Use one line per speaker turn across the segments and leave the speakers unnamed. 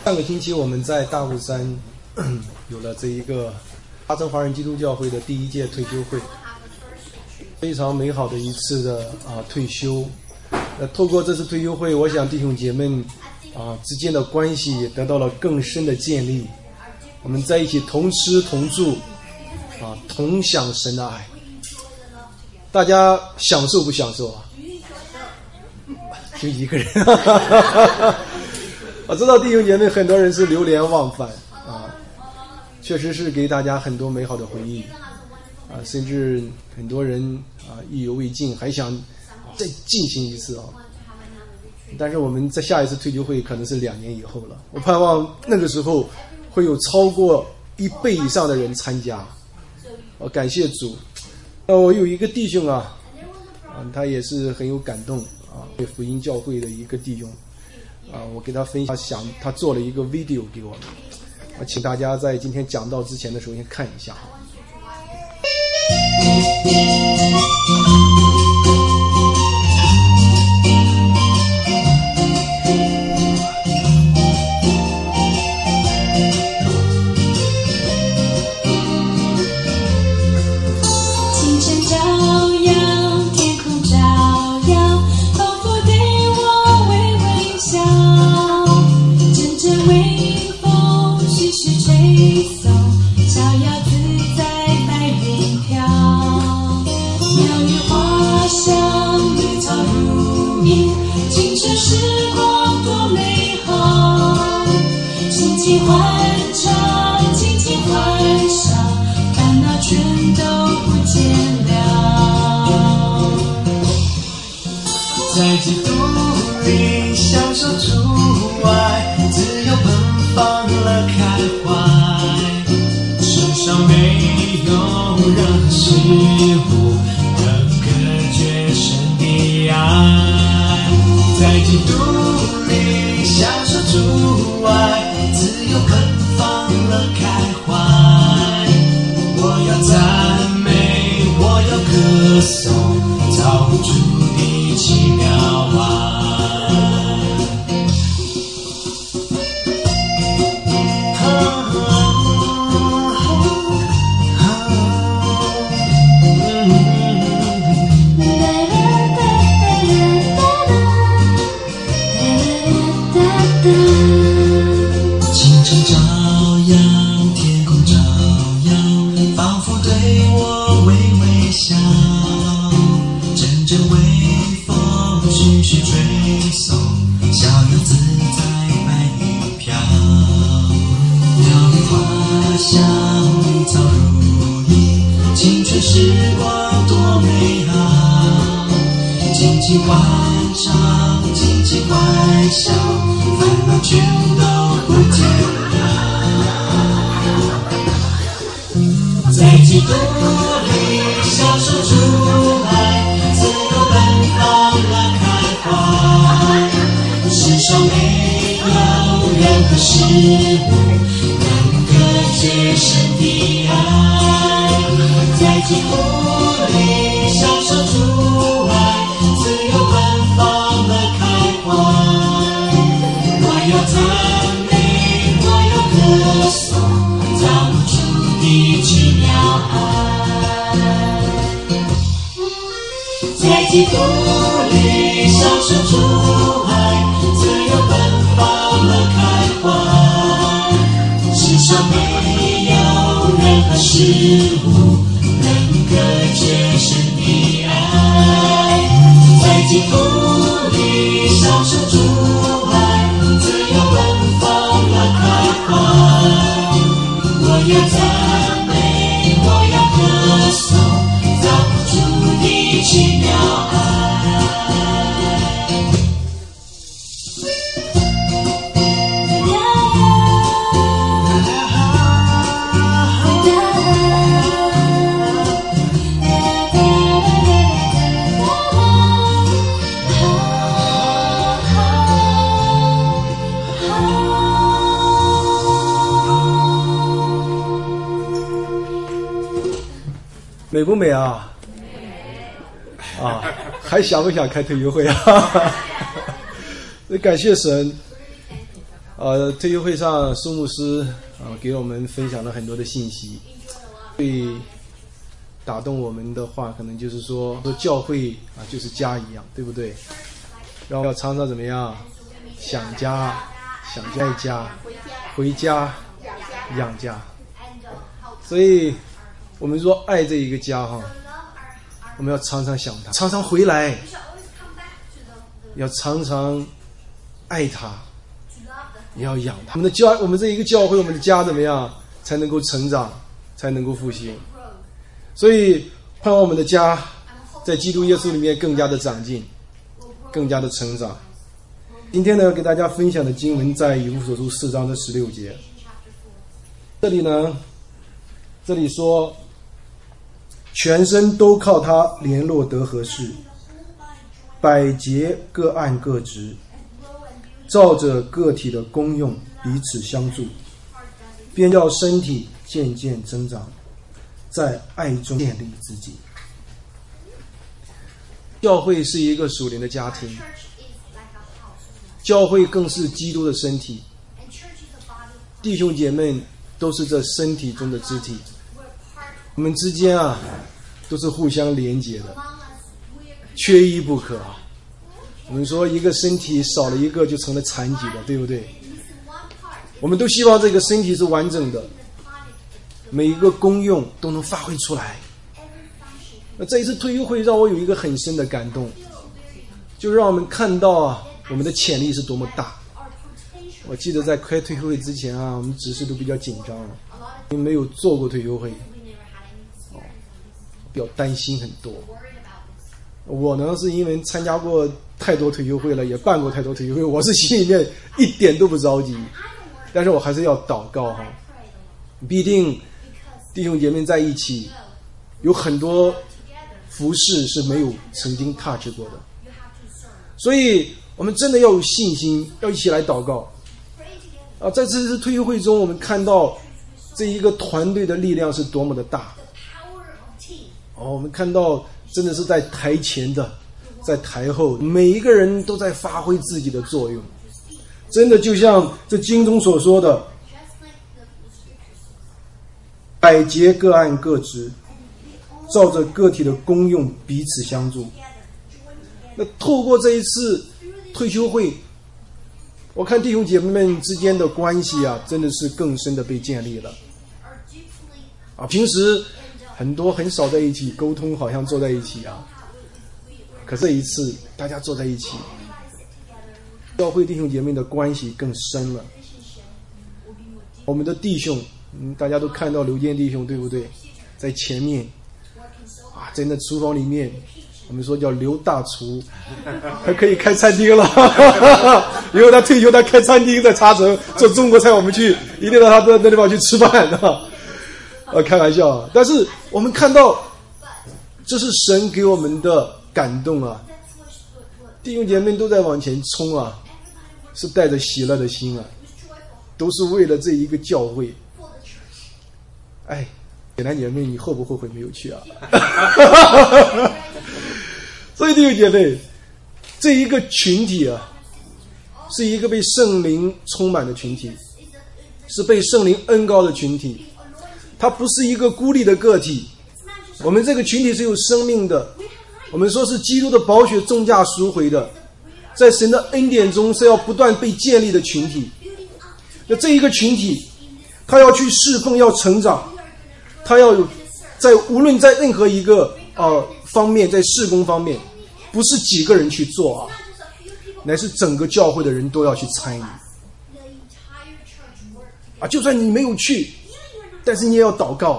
上个星期我们在大雾山有了这一个巴城华人基督教会的第一届退休会，非常美好的一次的退休。透过这次退休会，我想弟兄姐妹之间的关系也得到了更深的建立。我们在一起同吃同住同享神的爱，大家享受不享受啊？就一个人我知道弟兄姐妹很多人是流连忘返确实是给大家很多美好的回忆甚至很多人意犹未尽，还想再进行一次但是我们在下一次退休会可能是2年以后了，我盼望那个时候会有超过1倍以上的人参加。我感谢主。我有一个弟兄他也是很有感动福音教会的一个弟兄我给他分享，他做了一个 video 给我们，请大家在今天讲道之前的时候先看一下
在基督里享受主爱，自由奔放了开怀，世上没有任何事物能隔绝神的爱。在基督里享受主爱，自由奔放了开怀，我要赞美，我要歌颂造物主的奇妙爱。清晨照耀，天空照耀，仿佛对我微微笑，阵阵微风徐徐吹送，逍遥自在白云飘，鸟语花香，绿草如茵，青春时光多美好，尽情欢唱，尽情欢笑，烦恼全都不见了。在基督里享受主爱，自由奔放了开怀，世上没有任何事物能隔绝神的爱。在基督里享受主爱，自由奔放了开怀，我要赞美，我要歌颂造物主的奇妙爱。在基督里享受主爱，自由奔放了开怀，世上没有任何事物能隔绝神的爱。在基督里享受主爱，自由奔放了开怀，我要赞美，我要歌颂造物主的奇妙爱。
美不美啊？还想不想开退休会感谢神。 退休会上苏牧师给我们分享了很多的信息，最打动我们的话，可能就是说教会就是家一样，对不对？然后要常常怎么样？想家，爱家，回家，养家。所以我们说爱这一个家我们要常常想他，常常回来，要常常爱他，也要养他。我们这一个教会，我们的家怎么样才能够成长，才能够复兴？所以盼望我们的家在基督耶稣里面更加的长进，更加的成长。今天呢，要给大家分享的经文在以弗所书4章的16节。这里说，全身都靠他联络得合适，百节各按各职，照着个体的功用彼此相助，便要身体渐渐增长，在爱中建立自己。教会是一个属灵的家庭，教会更是基督的身体，弟兄姐妹都是这身体中的肢体，我们之间都是互相连结的，缺一不可。我们说一个身体少了一个就成了残疾的，对不对？我们都希望这个身体是完整的，每一个功用都能发挥出来。那这一次退休会让我有一个很深的感动，就让我们看到我们的潜力是多么大。我记得在开退休会之前我们执事都比较紧张，因为没有做过退休会，比较担心很多。我呢是因为参加过太多退休会了，也办过太多退休会，我是心里面一点都不着急，但是我还是要祷告必定弟兄姐妹在一起，有很多服事是没有曾经touch过的，所以我们真的要有信心，要一起来祷告在这次退休会中，我们看到这一个团队的力量是多么的大我们看到真的是在台前的，在台后，每一个人都在发挥自己的作用，真的就像这经中所说的，百节各按各职，照着个体的功用彼此相助。那透过这一次退休会，我看弟兄姐妹们之间的关系真的是更深的被建立了平时很少在一起沟通，好像坐在一起可这一次大家坐在一起，教会弟兄姐妹的关系更深了。我们的弟兄大家都看到刘坚弟兄对不对？在前面在那厨房里面，我们说叫刘大厨，他可以开餐厅了以后他退休，他开餐厅在茶城做中国菜，我们去一定到他那地方去吃饭开玩笑但是我们看到这是神给我们的感动弟兄姐妹都在往前冲是带着喜乐的心都是为了这一个教会。姐男姐妹，你后不后悔没有去所以弟兄姐妹，这一个群体是一个被圣灵充满的群体，是被圣灵恩膏的群体，它不是一个孤立的个体。我们这个群体是有生命的，我们说是基督的宝血重价赎回的，在神的恩典中是要不断被建立的群体。那这一个群体，他要去侍奉，要成长，他要有无论在任何一个方面，在事工方面，不是几个人去做乃是整个教会的人都要去参与就算你没有去，但是你也要祷告。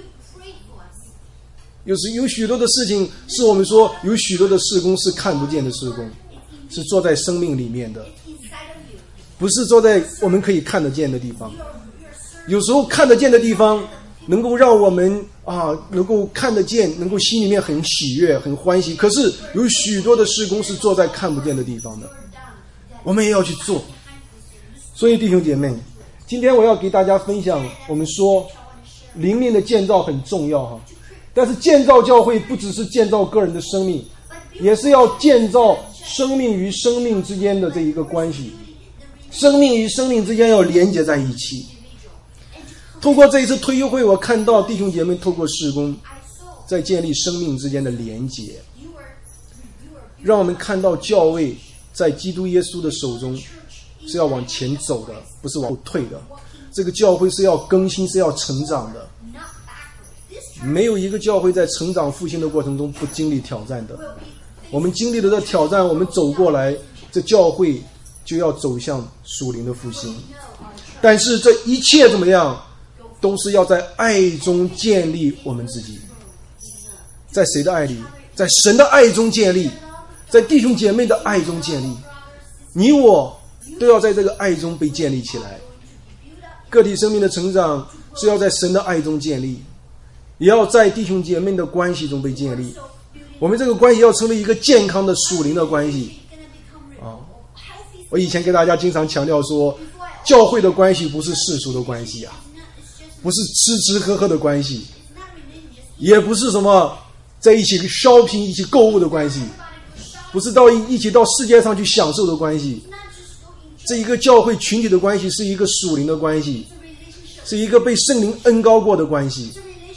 有许多的事情是我们说有许多的事工是看不见的事工，是做在生命里面的，不是做在我们可以看得见的地方。有时候看得见的地方能够让我们能够看得见，能够心里面很喜悦很欢喜，可是有许多的事工是做在看不见的地方的，我们也要去做。所以弟兄姐妹，今天我要给大家分享，我们说灵命的建造很重要但是建造教会不只是建造个人的生命，也是要建造生命与生命之间的这一个关系， 生命与生命之间要连接在一起。透过这一次退休会，我看到弟兄姐妹透过事工在建立生命之间的连结，让我们看到教会在基督耶稣的手中是要往前走的，不是往后退的。这个教会是要更新，是要成长的。没有一个教会在成长复兴的过程中不经历挑战的。我们经历了这挑战，我们走过来，这教会就要走向属灵的复兴。但是这一切怎么样，都是要在爱中建立我们自己。在谁的爱里？在神的爱中建立，在弟兄姐妹的爱中建立。你我都要在这个爱中被建立起来。个体生命的成长是要在神的爱中建立，也要在弟兄姐妹的关系中被建立。我们这个关系要成为一个健康的属灵的关系啊！我以前跟大家经常强调说，教会的关系不是世俗的关系啊，不是吃吃喝喝的关系，也不是什么在一起 shopping 一起购物的关系，不是一起到世界上去享受的关系。这一个教会群体的关系是一个属灵的关系，是一个被圣灵恩膏过的关系。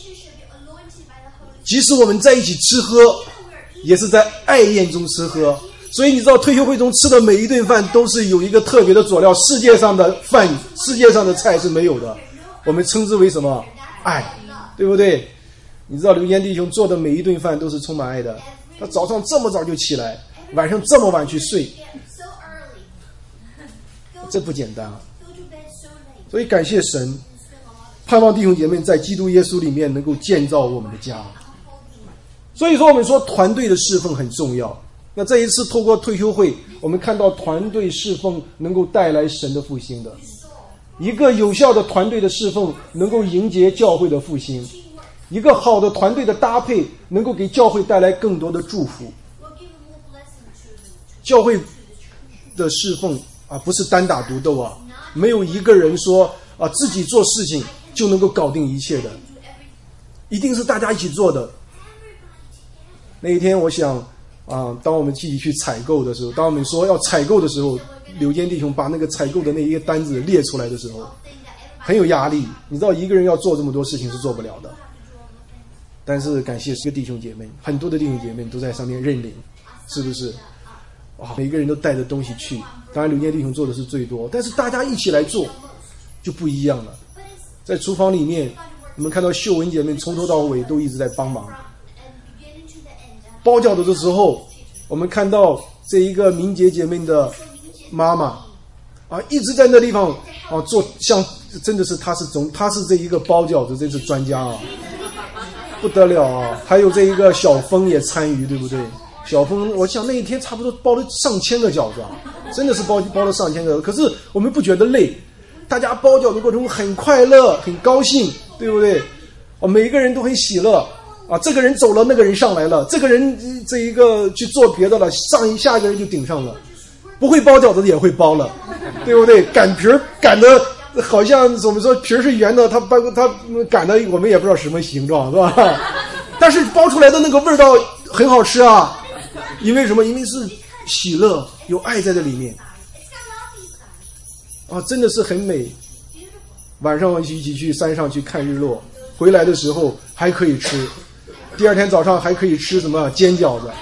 即使我们在一起吃喝，也是在爱宴中吃喝。所以你知道退休会中吃的每一顿饭都是有一个特别的佐料，世界上的饭，世界上的菜是没有的。我们称之为什么？爱，对不对？你知道刘坚弟兄做的每一顿饭都是充满爱的。他早上这么早就起来，晚上这么晚去睡，这不简单啊！所以感谢神，盼望弟兄姐妹在基督耶稣里面能够建造我们的家。所以说我们说团队的侍奉很重要。那这一次透过退休会，我们看到团队侍奉能够带来神的复兴的。一个有效的团队的侍奉能够迎接教会的复兴，一个好的团队的搭配能够给教会带来更多的祝福。教会的侍奉啊，不是单打独斗啊，没有一个人说啊自己做事情就能够搞定一切的，一定是大家一起做的。那一天我想当我们一起去采购的时候，当我们说要采购的时候，柳坚弟兄把那个采购的那一个单子列出来的时候，很有压力。你知道一个人要做这么多事情是做不了的，但是感谢弟兄姐妹，很多的弟兄姐妹都在上面认领，是不是？每个人都带着东西去，当然柳坚弟兄做的是最多，但是大家一起来做就不一样了。在厨房里面，我们看到秀文姐妹从头到尾都一直在帮忙。包饺子的时候，我们看到这一个明洁姐妹的妈妈一直在那地方做，像真的是她是这一个包饺子真是专家啊，不得了啊！还有这一个小峰也参与，对不对？小峰，我想那一天差不多包了上千个饺子啊，真的是包了上千个。可是我们不觉得累，大家包饺子过程中很快乐，很高兴，对不对？每一个人都很喜乐。这个人走了，那个人上来了，这个人这一个去做别的了，下一个人就顶上了。不会包饺子的也会包了，对不对？擀皮儿擀的好像我们说皮儿是圆的，他擀的我们也不知道什么形状，是吧？但是包出来的那个味道很好吃啊，因为什么？因为是喜乐，有爱在这里面真的是很美。晚上一起去山上去看日落，回来的时候还可以吃。第二天早上还可以吃什么煎饺子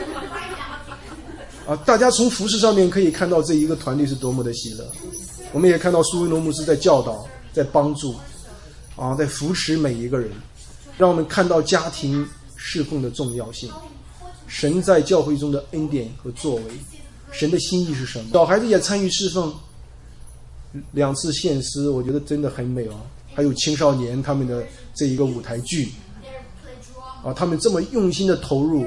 大家从服事上面可以看到这一个团队是多么的喜乐。我们也看到苏维农牧师在教导，在帮助在扶持每一个人，让我们看到家庭侍奉的重要性，神在教会中的恩典和作为，神的心意是什么。小孩子也参与侍奉，2次献诗，我觉得真的很美还有青少年他们的这一个舞台剧他们这么用心的投入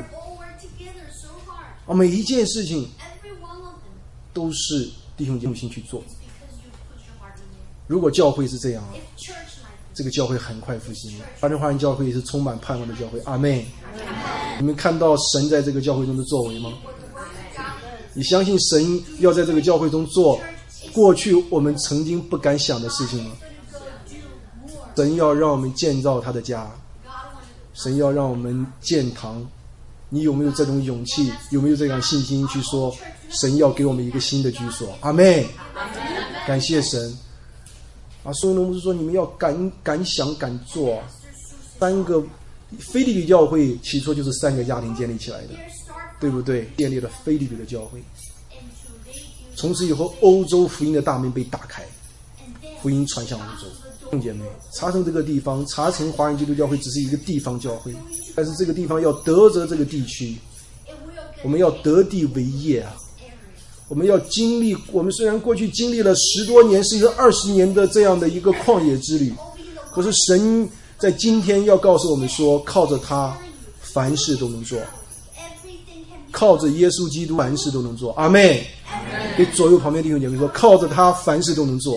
每一件事情都是弟兄用心去做。如果教会是这样这个教会很快复兴。华人华人教会也是充满盼望的教会。阿们。你们看到神在这个教会中的作为吗？你相信神要在这个教会中做过去我们曾经不敢想的事情吗？神要让我们建造他的家，神要让我们建堂。你有没有这种勇气，有没有这样信心去说神要给我们一个新的居所？阿们。 感谢神啊！所以呢，我们说你们要敢想敢做。3个腓立比教会起初就是3个家庭建立起来的，对不对？建立了腓立比的教会，从此以后，欧洲福音的大门被打开，福音传向欧洲。弟兄姐妹，查城这个地方，查城华人基督教会只是一个地方教会，但是这个地方要得着这个地区，我们要得地为业啊！我们要经历，我们虽然过去经历了10多年甚至20年的这样的一个旷野之旅，可是神在今天要告诉我们说，靠着他凡事都能做，靠着耶稣基督凡事都能做。阿们。给左右旁边弟兄姐妹说，靠着他凡事都能做。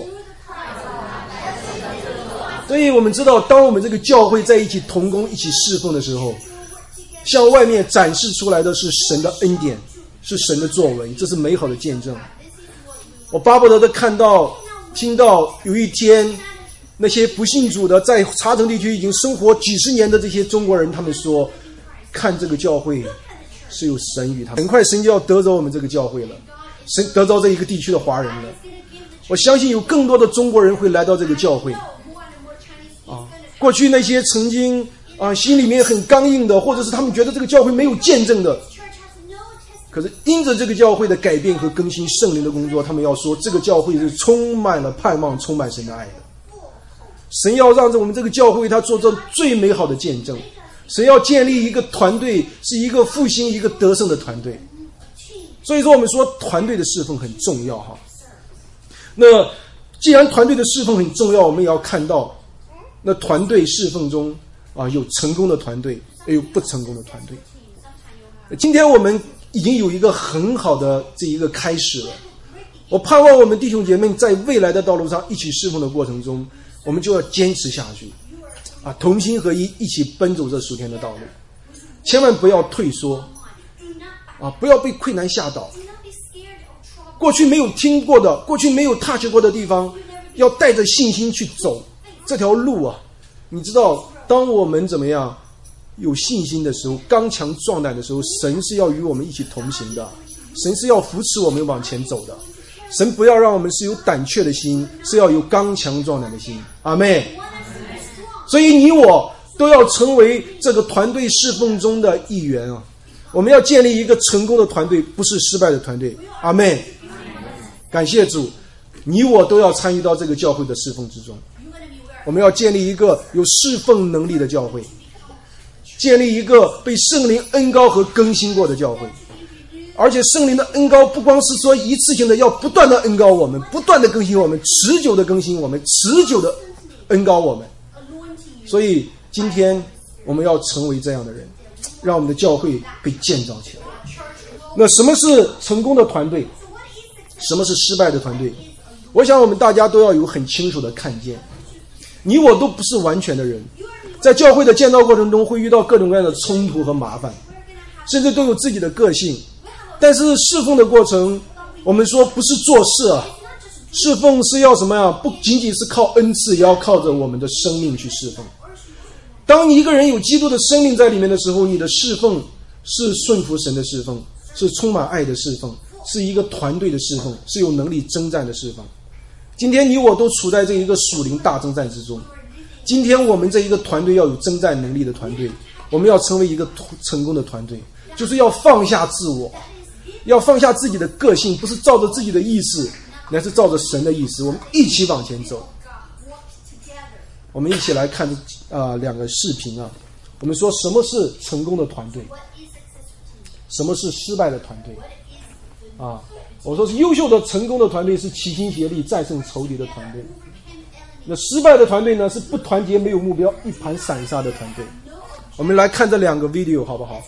所以我们知道，当我们这个教会在一起同工一起侍奉的时候，向外面展示出来的是神的恩典，是神的作为，这是美好的见证。我巴不得的看到听到有一天，那些不信主的在查城地区已经生活几十年的这些中国人，他们说，看这个教会是有神与他们，很快神就要得着我们这个教会了，神得着这一个地区的华人了。我相信有更多的中国人会来到这个教会过去那些曾经心里面很刚硬的，或者是他们觉得这个教会没有见证的，可是因着这个教会的改变和更新，圣灵的工作，他们要说这个教会是充满了盼望，充满神的爱的。神要让我们这个教会他做这最美好的见证，神要建立一个团队，是一个复兴一个得胜的团队。所以说我们说团队的侍奉很重要哈。那既然团队的侍奉很重要，我们也要看到那团队侍奉中有成功的团队，也有不成功的团队。今天我们已经有一个很好的这一个开始了，我盼望我们弟兄姐妹在未来的道路上一起侍奉的过程中，我们就要坚持下去同心合一，一起奔走这属天的道路，千万不要退缩不要被困难吓倒。过去没有听过的，过去没有 touch 过的地方，要带着信心去走这条路你知道，当我们怎么样有信心的时候，刚强壮胆的时候，神是要与我们一起同行的，神是要扶持我们往前走的。神不要让我们是有胆怯的心，是要有刚强壮胆的心。阿们。所以你我都要成为这个团队侍奉中的一员我们要建立一个成功的团队，不是失败的团队。阿们。感谢主，你我都要参与到这个教会的侍奉之中。我们要建立一个有侍奉能力的教会，建立一个被圣灵恩膏和更新过的教会。而且圣灵的恩膏不光是说一次性的，要不断的恩膏我们，不断的更新我们，持久的更新我们，持久的恩膏我们。所以今天我们要成为这样的人，让我们的教会被建造起来。那什么是成功的团队？什么是失败的团队？我想我们大家都要有很清楚的看见，你我都不是完全的人，在教会的建造过程中会遇到各种各样的冲突和麻烦，甚至都有自己的个性。但是侍奉的过程，我们说不是做事侍奉是要什么呀？不仅仅是靠恩赐，也要靠着我们的生命去侍奉。当你一个人有基督的生命在里面的时候，你的侍奉是顺服神的侍奉，是充满爱的侍奉，是一个团队的侍奉，是有能力征战的侍奉。今天你我都处在这一个属灵大征战之中，今天我们这一个团队要有征战能力的团队，我们要成为一个成功的团队，就是要放下自我，要放下自己的个性，不是照着自己的意思，乃是照着神的意思，我们一起往前走。我们一起来看两个视频我们说什么是成功的团队，什么是失败的团队我说是优秀的成功的团队是齐心协力战胜仇敌的团队，那失败的团队呢是不团结没有目标一盘散沙的团队。我们来看这两个 video 好不好？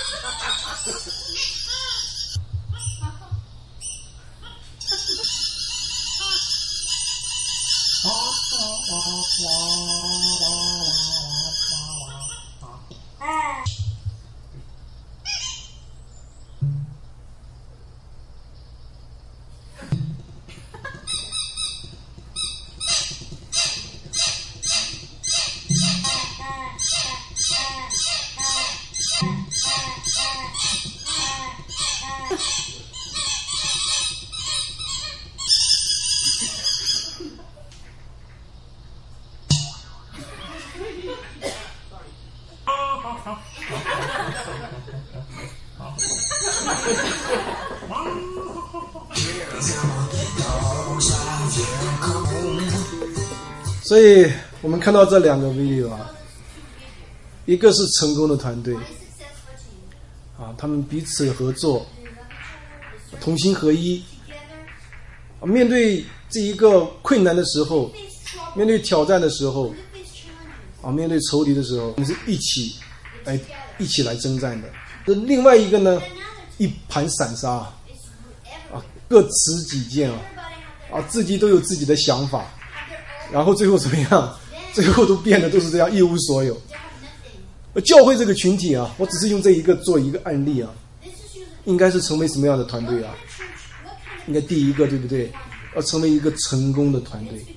所以我们看到这两个 video 啊，一个是成功的团队啊，他们彼此合作，同心合一，面对这一个困难的时候，面对挑战的时候，啊，面对仇敌的时候，我们是一起来征战的。这另外一个呢，一盘散沙啊，各持己见啊，自己都有自己的想法，然后最后怎么样？最后都变得都是这样，一无所有。教会这个群体啊，我只是用这一个做一个案例啊，应该是成为什么样的团队啊？应该第一个，对不对？要成为一个成功的团队。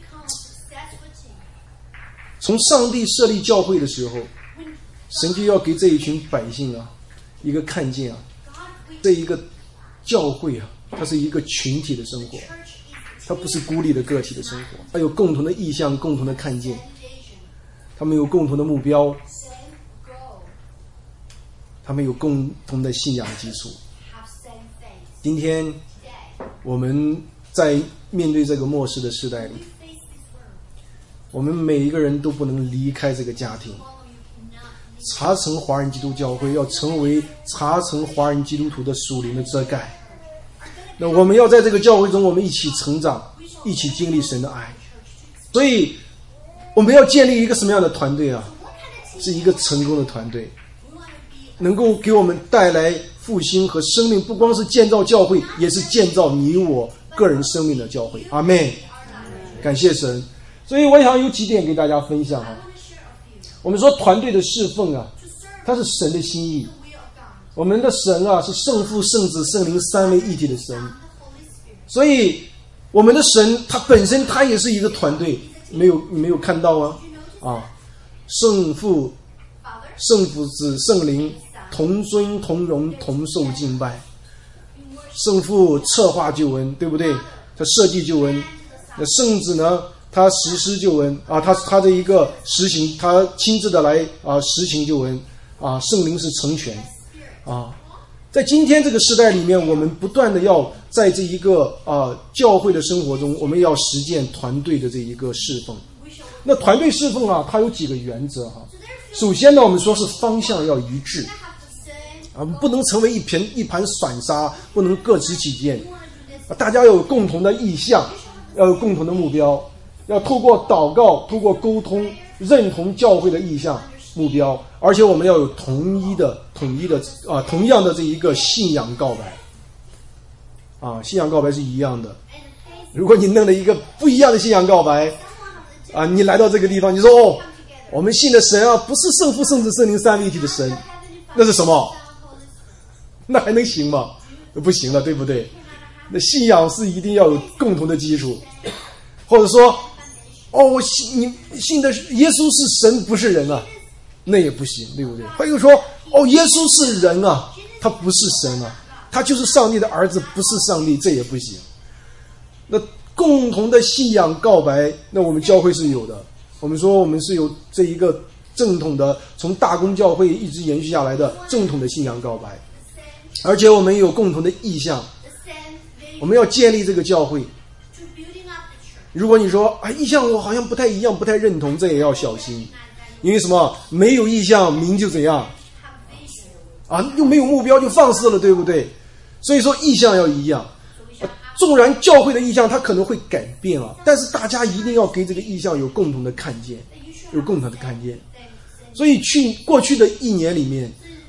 从上帝设立教会的时候，神就要给这一群百姓啊一个看见啊，这一个教会啊，它是一个群体的生活，它不是孤立的个体的生活，它有共同的意向，共同的看见，他们有共同的目标，他们有共同的信仰基础。今天我们在面对这个末世的时代里，我们每一个人都不能离开这个家庭。查成华人基督教会要成为查成华人基督徒的属灵的遮盖。那我们要在这个教会中，我们一起成长，一起经历神的爱。所以我们要建立一个什么样的团队啊？是一个成功的团队，能够给我们带来复兴和生命，不光是建造教会，也是建造你我个人生命的教会。阿们，感谢神。所以我想有几点给大家分享啊。我们说团队的侍奉啊，它是神的心意。我们的神啊，是圣父、圣子、圣灵三位一体的神。所以我们的神他本身他也是一个团队，你没有看到吗？啊，圣父、子、圣灵同尊同荣同受敬拜。圣父策划救恩，对不对？他设计救恩。那圣子呢，他实施救恩啊，他的一个实行，他亲自的来实行救恩啊。圣灵是成全啊。在今天这个时代里面，我们不断的要在这一个教会的生活中，我们要实践团队的这一个侍奉。那团队侍奉啊，它有几个原则哈。首先呢，我们说是方向要一致啊，不能成为一盘散沙，不能各持己见，大家要有共同的意向，要有共同的目标。要透过祷告，透过沟通，认同教会的意向目标，而且我们要有统样的这一个信仰告白啊，信仰告白是一样的。如果你弄了一个不一样的信仰告白啊，你来到这个地方，你说我们信的神啊，不是圣父、圣子、圣灵三位一体的神，那是什么？那还能行吗？不行了，对不对？那信仰是一定要有共同的基础，或者说你信的耶稣是神不是人啊，那也不行，对不对？还有说耶稣是人啊，他不是神啊，他就是上帝的儿子，不是上帝，这也不行。那共同的信仰告白，那我们教会是有的。我们说我们是有这一个正统的，从大公教会一直延续下来的正统的信仰告白，而且我们有共同的意向，我们要建立这个教会。如果你说意向我好像不太一样，不太认同，这也要小心。因为什么？没有意向，名就怎样啊？又没有目标，就放肆了，对不对？所以说意向要一样。纵然教会的意向它可能会改变啊，但是大家一定要给这个意向有共同的看见，有共同的看见。所以过去的一年里面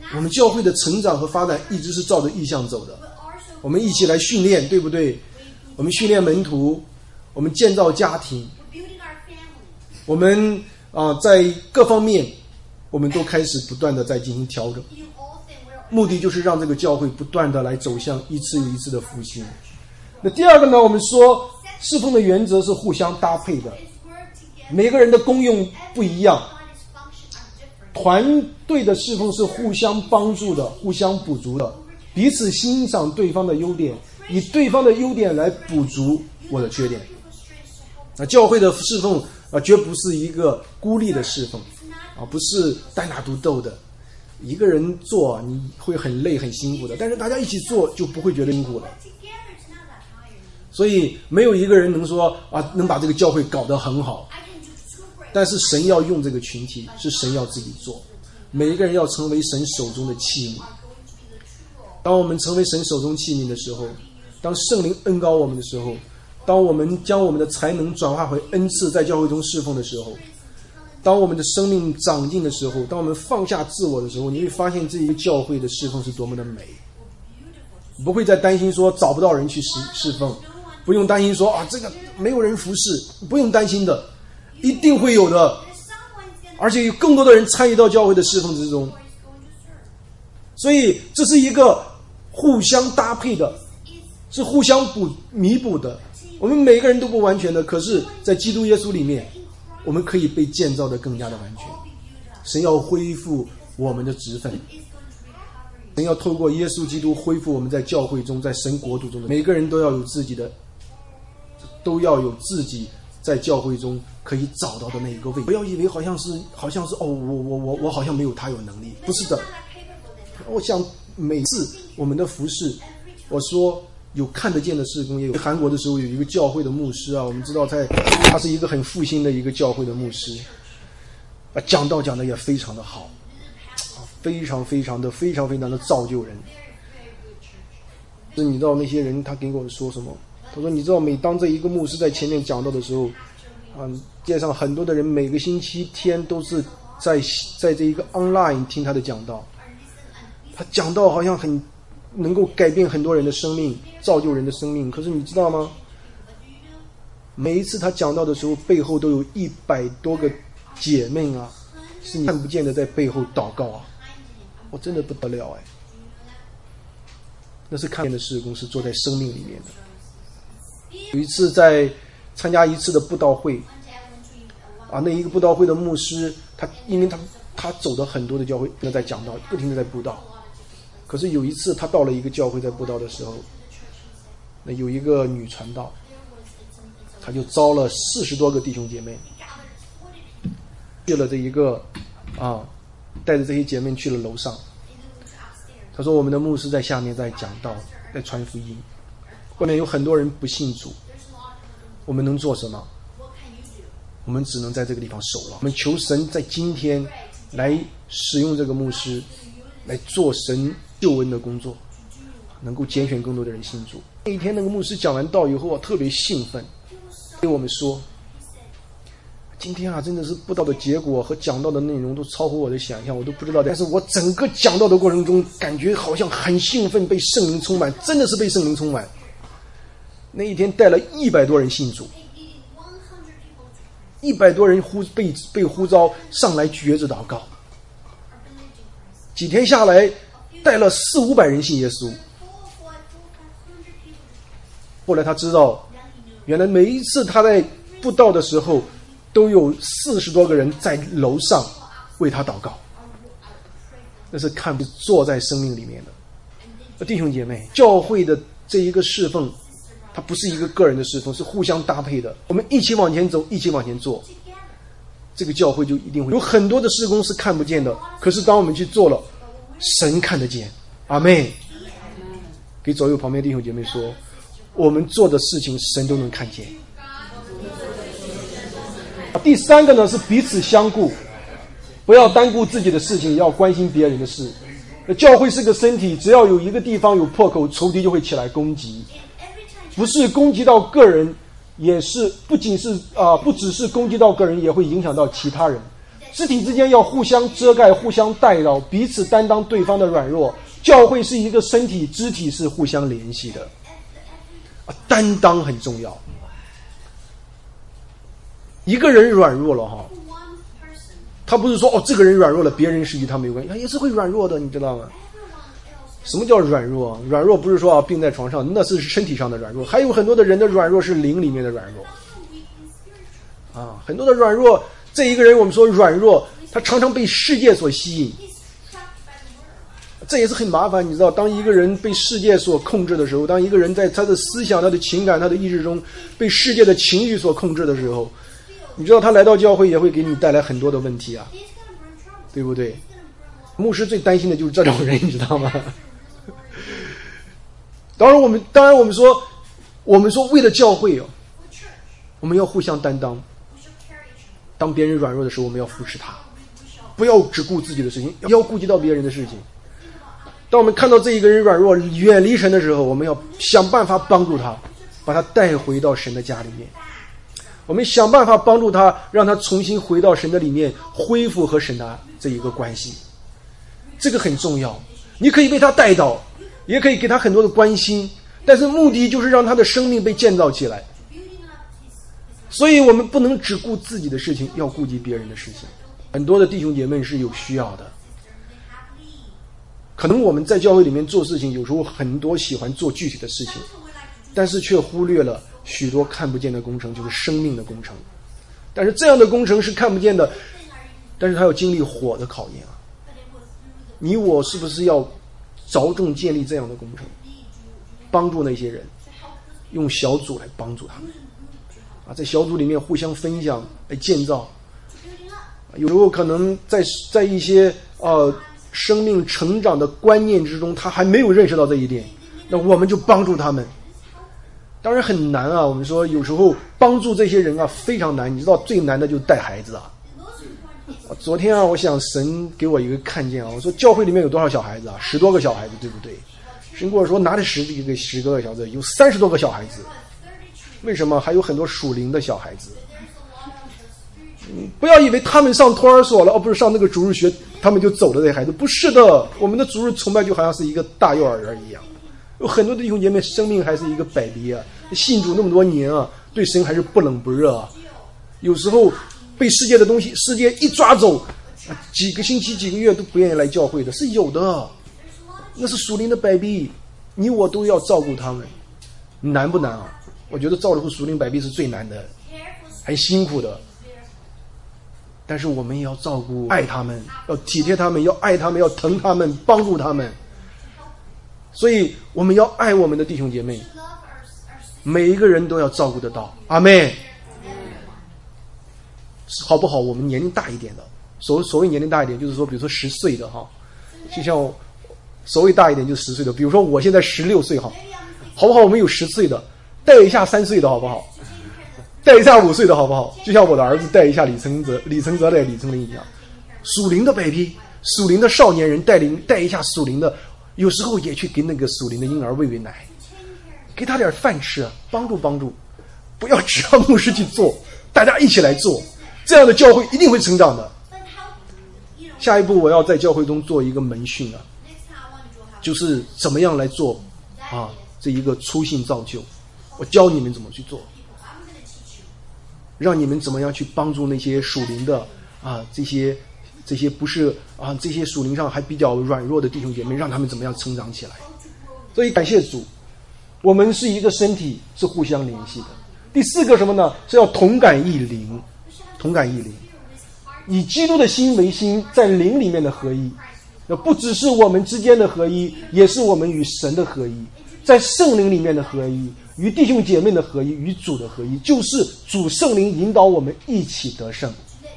我们教会的成长和发展一直是照着意向走的。我们一起来训练，对不对？我们训练门徒，我们建造家庭，我们在各方面我们都开始不断的在进行调整，目的就是让这个教会不断的来走向一次又一次的复兴。那第二个呢，我们说侍奉的原则是互相搭配的，每个人的功用不一样，团队的侍奉是互相帮助的，互相补足的，彼此欣赏对方的优点，以对方的优点来补足我的缺点。教会的侍奉绝不是一个孤立的侍奉不是单打独斗的，一个人做你会很累很辛苦的，但是大家一起做就不会觉得辛苦了。所以没有一个人能说能把这个教会搞得很好，但是神要用这个群体，是神要自己做，每一个人要成为神手中的器皿。当我们成为神手中器皿的时候，当圣灵恩膏我们的时候，当我们将我们的才能转化为恩赐，在教会中侍奉的时候，当我们的生命长进的时候，当我们放下自我的时候，你会发现这一个教会的侍奉是多么的美。不会再担心说找不到人去侍奉，不用担心说这个没有人服侍，不用担心的，一定会有的，而且有更多的人参与到教会的侍奉之中。所以这是一个互相搭配的，是互相弥补的。我们每个人都不完全的，可是在基督耶稣里面，我们可以被建造的更加的完全。神要恢复我们的职分，神要透过耶稣基督恢复我们在教会中，在神国度中的每个人都要有自己在教会中可以找到的那一个位置。不要以为好像是我好像没有他有能力，不是的。我想每次我们的服事，我说有看得见的事工，也有韩国的时候有一个教会的牧师我们知道他是一个很复兴的一个教会的牧师讲道讲的也非常的好，非常非常的造就人。你知道那些人他给我说什么？他说你知道每当这一个牧师在前面讲道的时候街上很多的人每个星期天都是在这一个 online 听他的讲道，他讲道好像很能够改变很多人的生命，造就人的生命。可是你知道吗？每一次他讲道的时候，背后都有100多个姐妹是你看不见的在背后祷告我真的不得了那是看见的事工，是做在生命里面的。有一次在参加一次的布道会那一个布道会的牧师，因为他走的很多的教会在讲道，不停的在布道。可是有一次他到了一个教会在布道的时候，那有一个女传道，他就招了40多个弟兄姐妹，去了这一个带着这些姐妹去了楼上。他说我们的牧师在下面在讲道，在传福音，外面有很多人不信主，我们能做什么？我们只能在这个地方守望。我们求神在今天来使用这个牧师来做神救恩的工作，能够拣选更多的人信主。那一天那个牧师讲完道以后我特别兴奋，对我们说今天真的是布道的结果和讲道的内容都超乎我的想象，我都不知道。但是我整个讲道的过程中感觉好像很兴奋，被圣灵充满，真的是被圣灵充满。那一天带了100多人信主，100多人被呼召上来举着祷告。几天下来带了400-500人信耶稣。后来他知道原来每一次他在布道的时候都有40多个人在楼上为他祷告，那是看不坐在生命里面的。弟兄姐妹，教会的这一个侍奉它不是一个个人的侍奉，是互相搭配的。我们一起往前走，一起往前做，这个教会就一定会有很多的事工是看不见的，可是当我们去做了，神看得见。阿们。给左右旁边弟兄姐妹说，我们做的事情神都能看见。第3个呢是彼此相顾，不要单顾自己的事情，也要关心别人的事。教会是个身体，只要有一个地方有破口，仇敌就会起来攻击，不是攻击到个人，也是不只是攻击到个人，也会影响到其他人。 肢体之间要互相遮盖、互相代劳，彼此担当对方的软弱。教会是一个身体，肢体是互相联系的，担当很重要。一个人软弱了哈，他不是说这个人软弱了，别人是与他没有关系，他也是会软弱的，你知道吗？什么叫软弱？软弱不是说病在床上，那是身体上的软弱，还有很多的人的软弱是灵里面的软弱。很多的软弱，这一个人我们说软弱，他常常被世界所吸引，这也是很麻烦。你知道，当一个人被世界所控制的时候，当一个人在他的思想、他的情感、他的意志中被世界的情绪所控制的时候，你知道他来到教会也会给你带来很多的问题啊，对不对？牧师最担心的就是这种人，你知道吗？当然我们说为了教会我们要互相担当。当别人软弱的时候，我们要扶持他，不要只顾自己的事情，要顾及到别人的事情。当我们看到这一个人软弱、远离神的时候，我们要想办法帮助他，把他带回到神的家里面。我们想办法帮助他，让他重新回到神的里面，恢复和神的这一个关系。这个很重要。你可以为他带祷，也可以给他很多的关心，但是目的就是让他的生命被建造起来。所以我们不能只顾自己的事情，要顾及别人的事情。很多的弟兄姐妹是有需要的。可能我们在教会里面做事情，有时候很多喜欢做具体的事情，但是却忽略了许多看不见的工程，就是生命的工程。但是这样的工程是看不见的，但是它要经历火的考验啊！你我是不是要着重建立这样的工程，帮助那些人，用小组来帮助他们在小组里面互相分享来建造。有时候可能在一些生命成长的观念之中，他还没有认识到这一点，那我们就帮助他们。当然很难啊，我们说有时候帮助这些人非常难。你知道最难的就是带孩子昨天我想神给我一个看见我说教会里面有多少小孩子10多个小孩子，对不对？神跟我说拿着10个小孩子，有30多个小孩子。为什么？还有很多属灵的小孩子。不要以为他们上托儿所了，不是上那个主日学，他们就走了。这些孩子不是的，我们的主日崇拜就好像是一个大幼儿园一样，有很多的弟兄姐妹生命还是一个baby信主那么多年对神还是不冷不热有时候被世界的东西，世界一抓走，几个星期几个月都不愿意来教会的，是有的。那是属灵的baby，你我都要照顾他们。难不难我觉得照顾属灵baby是最难的，很辛苦的。但是我们也要照顾爱他们，要体贴他们，要爱他们，要疼他们，帮助他们。所以我们要爱我们的弟兄姐妹，每一个人都要照顾得到。阿们。好不好？我们年龄大一点的，所谓年龄大一点，就是说比如说10岁的就像所谓大一点就是10岁的，比如说我现在16岁好不好？我们有10岁的，带一下3岁的好不好？带一下5岁的好不好？就像我的儿子带一下李承泽带李承林一样，属灵的 baby， 属灵的少年人带一下属灵的，有时候也去给那个属灵的婴儿喂喂奶，给他点饭吃，帮助，不要只让牧师去做，大家一起来做，这样的教会一定会成长的。下一步我要在教会中做一个门训就是怎么样来做这一个初信造就，我教你们怎么去做，让你们怎么样去帮助那些属灵的这些不是这些属灵上还比较软弱的弟兄姐妹，让他们怎么样成长起来。所以感谢主，我们是一个身体，是互相联系的。第4个什么呢？是要同感一灵，以基督的心为心，在灵里面的合一。那不只是我们之间的合一，也是我们与神的合一，在圣灵里面的合一，与弟兄姐妹的合一，与主的合一，就是主圣灵引导我们一起得胜。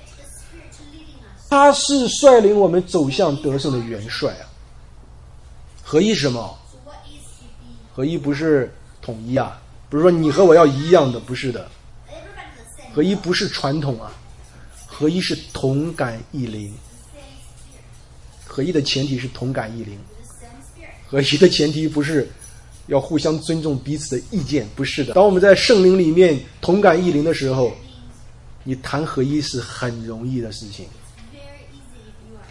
他是率领我们走向得胜的元帅合一是什么？合一不是统一不是说你和我要一样的，不是的。合一不是传统合一是同感一灵。合一的前提是同感一灵，合一的前提不是要互相尊重彼此的意见，不是的。当我们在圣灵里面同感一灵的时候，你谈合一是很容易的事情。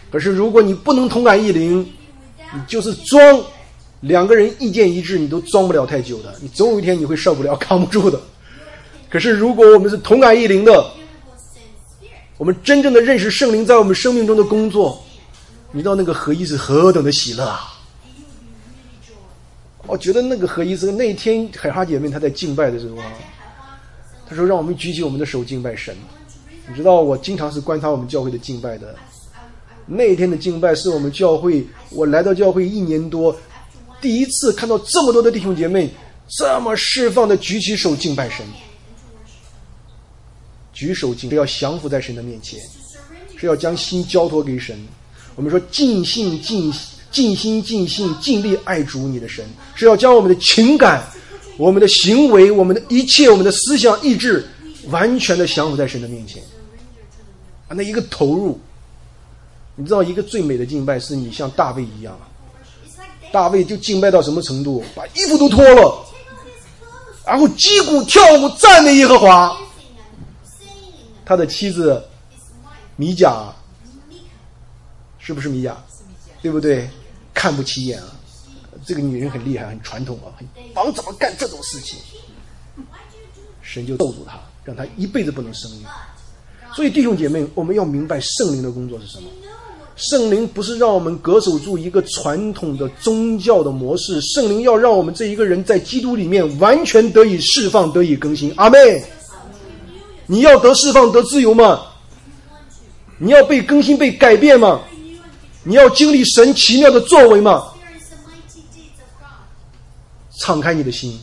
可是如果你不能同感一灵，你就是装，两个人意见一致，你都装不了太久的，你总有一天你会受不了，扛不住的。可是如果我们是同感一灵的，我们真正的认识圣灵在我们生命中的工作，你知道那个合一是何等的喜乐啊！我觉得那个合一是那天海哈姐妹她在敬拜的时候啊，她说让我们举起我们的手敬拜神。你知道我经常是观察我们教会的敬拜的，那天的敬拜是我们教会，我来到教会1年多，第一次看到这么多的弟兄姐妹这么释放的举起手敬拜神。举手敬是要降服在神的面前，是要将心交托给神。我们说尽心尽心尽性尽力爱主你的神，是要将我们的情感、我们的行为、我们的一切、我们的思想意志完全的降服在神的面前。那一个投入，你知道一个最美的敬拜是你像大卫一样，大卫就敬拜到什么程度，把衣服都脱了，然后击鼓跳舞赞美耶和华。他的妻子米甲，是不是米甲？对不对？看不起眼啊！这个女人很厉害，很传统啊，王怎么干这种事情？神就咒诅他，让他一辈子不能生育。所以弟兄姐妹，我们要明白圣灵的工作是什么。圣灵不是让我们恪守住一个传统的宗教的模式，圣灵要让我们这一个人在基督里面完全得以释放，得以更新。阿们。你要得释放得自由吗？你要被更新被改变吗？你要经历神奇妙的作为吗？敞开你的心，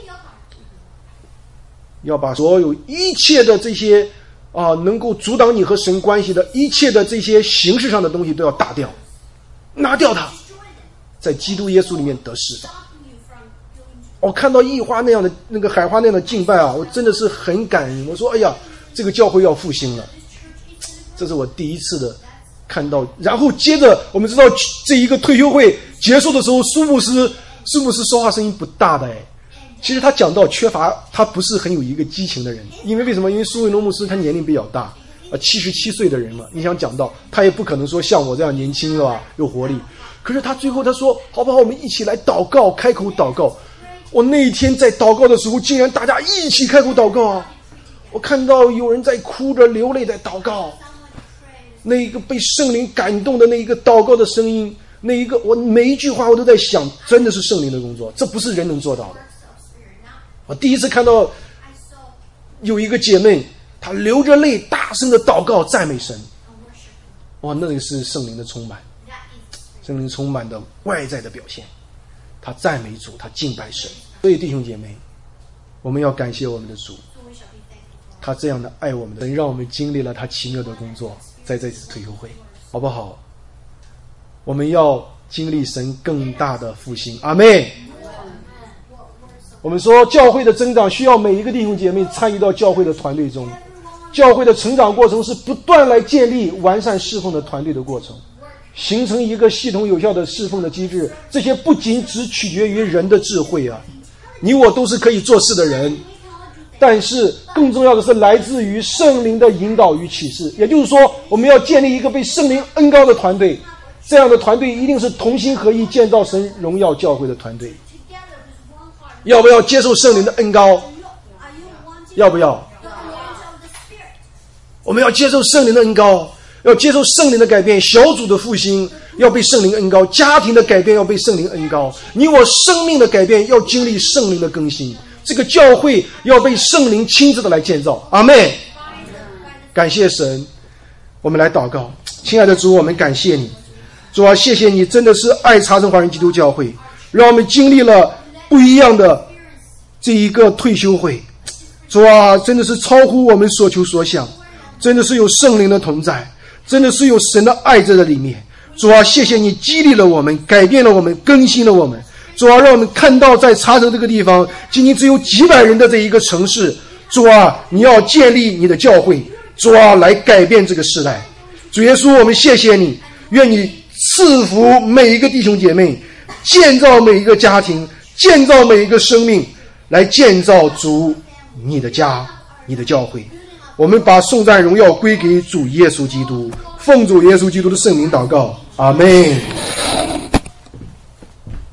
要把所有一切的这些能够阻挡你和神关系的一切的这些形式上的东西都要打掉，拿掉它，在基督耶稣里面得释放。我看到异花那样的那个海花那样的敬拜啊，我真的是很感人。我说哎呀，这个教会要复兴了，这是我第一次的看到。然后接着我们知道这一个退休会结束的时候，苏牧师说话声音不大的其实他讲到缺乏，他不是很有一个激情的人。因为什么？因为苏维罗牧师他年龄比较大，77岁的人嘛，你想讲到他也不可能说像我这样年轻是吧，有活力。可是他最后他说好不好，我们一起来祷告，开口祷告。我那一天在祷告的时候，竟然大家一起开口祷告啊！我看到有人在哭着流泪在祷告，那一个被圣灵感动的那一个祷告的声音，那一个我每一句话我都在想，真的是圣灵的工作，这不是人能做到的。我第一次看到有一个姐妹，她流着泪大声的祷告赞美神，哇，那个是圣灵的充满，圣灵充满的外在的表现。他赞美主，他敬拜神。所以弟兄姐妹，我们要感谢我们的主，他这样的爱我们的，让我们经历了他奇妙的工作，在这次退休会，好不好？我们要经历神更大的复兴。阿们。我们说教会的增长需要每一个弟兄姐妹参与到教会的团队中，教会的成长过程是不断来建立完善侍奉的团队的过程，形成一个系统有效的侍奉的机制。这些不仅只取决于人的智慧啊，你我都是可以做事的人，但是更重要的是来自于圣灵的引导与启示。也就是说，我们要建立一个被圣灵恩膏的团队，这样的团队一定是同心合意建造神荣耀教会的团队。要不要接受圣灵的恩膏？要不要？我们要接受圣灵的恩膏，要接受圣灵的改变，小组的复兴要被圣灵恩膏，家庭的改变要被圣灵恩膏，你我生命的改变要经历圣灵的更新，这个教会要被圣灵亲自的来建造。阿们。感谢神。我们来祷告。亲爱的主，我们感谢你，主啊，谢谢你真的是爱茶城华人基督教会，让我们经历了不一样的这一个退休会。主啊，真的是超乎我们所求所想，真的是有圣灵的同在，真的是有神的爱在这里面。主啊，谢谢你激励了我们，改变了我们，更新了我们。主啊，让我们看到在茶城这个地方仅仅只有几百人的这一个城市，主啊，你要建立你的教会，主啊，来改变这个时代。主耶稣，我们谢谢你，愿你赐福每一个弟兄姐妹，建造每一个家庭，建造每一个生命，来建造主你的家，你的教会。我们把颂赞荣耀归给主耶稣基督， 奉主耶稣基督的圣名祷告，阿们。